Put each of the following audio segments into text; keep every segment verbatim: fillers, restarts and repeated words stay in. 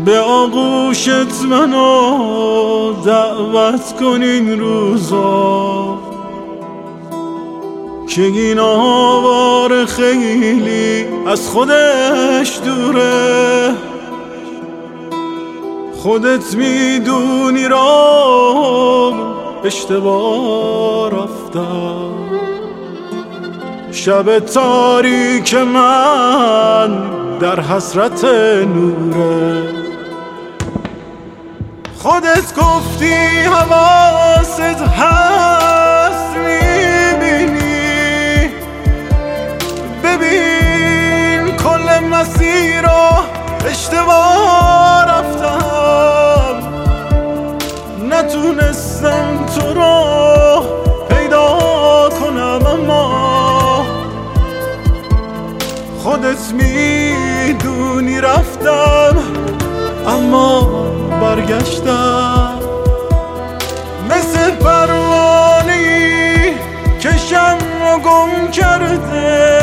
به آغوشت منو دعوت کن این روزا که این آوار خیلی از خودش دوره. خودت میدونی را اشتباه رفتم، شب تاریک من در حسرت نوره. خودت گفتی حواست هست میبینی، ببین کل مسیر رو اشتباه رفتم، نتونستم تو رو پیدا کنم، اما خودت میدونی رفتم اما برگشتم. مثل پروانه‌ای که شمع رو گم کرده،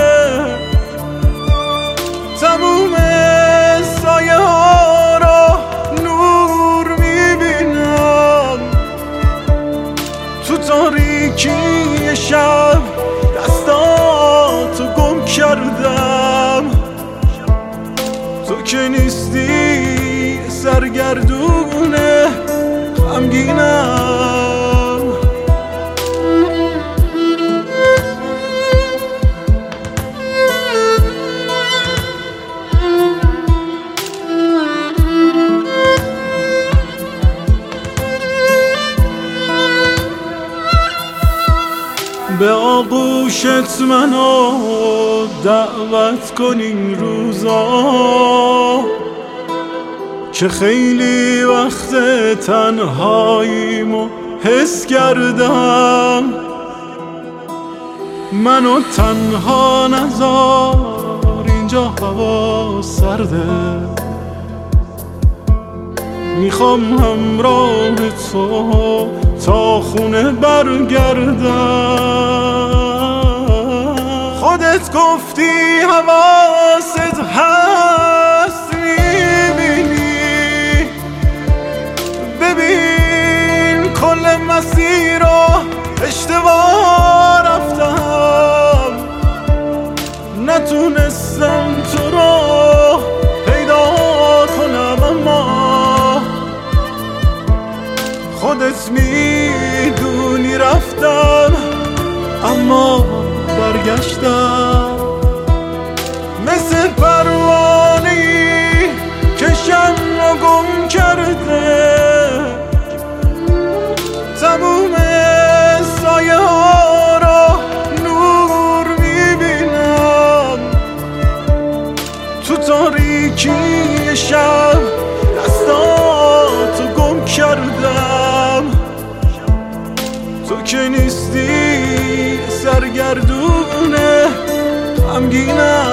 تموم سایه ها را نور میبینم. تو تاریکی شب دستاتو گم کردم، تو که نیستی سرگردونه غمگینم. به آغوشت منو دعوت کن این روزا که خیلی وقت تنهاییمو حس کردم. منو تنها نذار، اینجا هوا سرده، میخوام همراه تو تا خونه برگردم. خودت گفتی حواست هست میبینی، ببین کل مسیر رو اشتباه رفتم، نتونستم تو رو پیدا کنم، اما خودت میدونی رفتم اما برگشتم. مثل پروانه‌ای که شمع رو گم کرده، تموم سایه ها را نور میبینم. تو تاریکی شب دستاتو گم کردم، تو که نیستی سرگردونه غمگینم.